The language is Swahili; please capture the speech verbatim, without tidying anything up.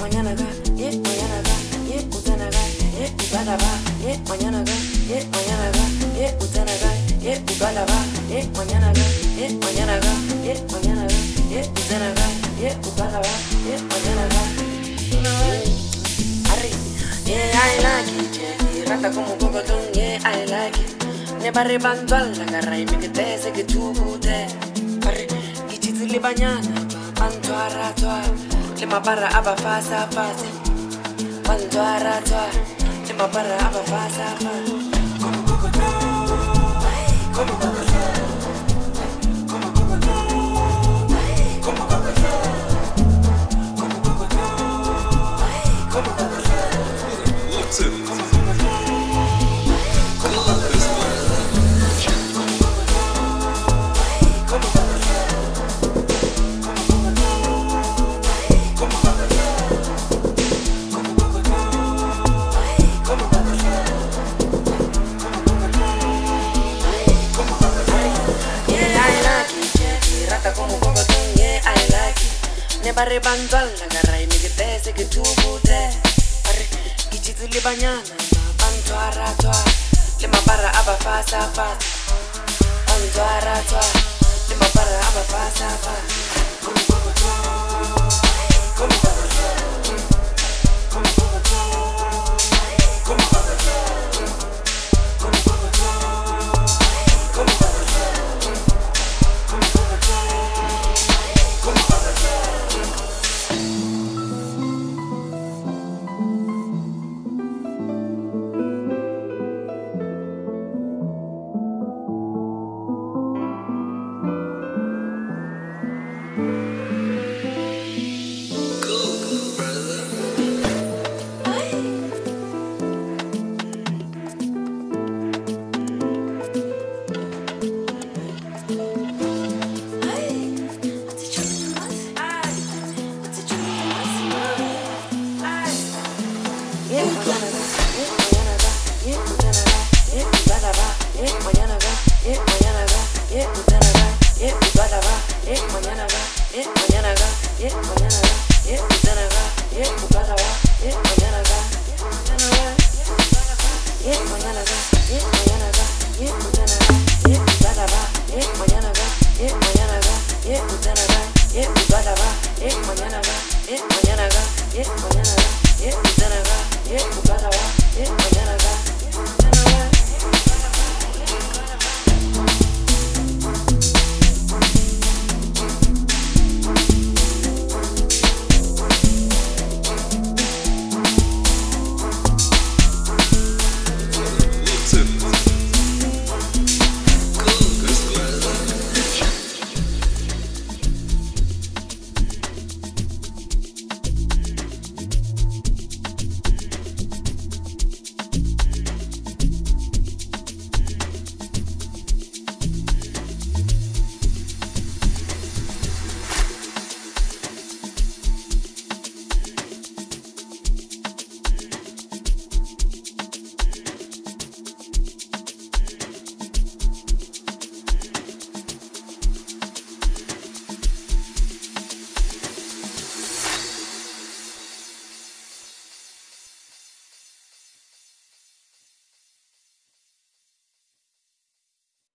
mañana ga, yeah, mañana ga, yeah, utana ga, yeah, ubala ba, yeah, mañana ga, yeah, mañana ga, yeah, utana ga, yeah, ubala ba, yeah, mañana ga, yeah, mañana ga, yeah, mañana ga, yeah, utana ga, yeah, ubala ba, yeah, mañana ga. Arre, yeah, I like it, yeah, rata como cocotón, yeah, I like it. Ne barre bantu alla garra e mi che te se che tu pute. Arre, i cizi le bagnana, bantu aratua, le ma barra aba fasa fasa. Bantu aratua, le ma barra aba fasa fasa. Como cocotón, como cocotón. Ne barre bantu alla garra e mi che te se che tu pute. Arre, i cizi le bagnana, bantu aratua, le ma barra aba fasa fasa. Bantu aratua, le ma barra aba fasa fasa. Come cocotón, come cocotón, come cocotón, come cocotón, come cocotón, come cocotón, come cocotón, come cocotón. Yeah, mañana ga, yeah, mañana ga, yeah, mañana ga, yeah,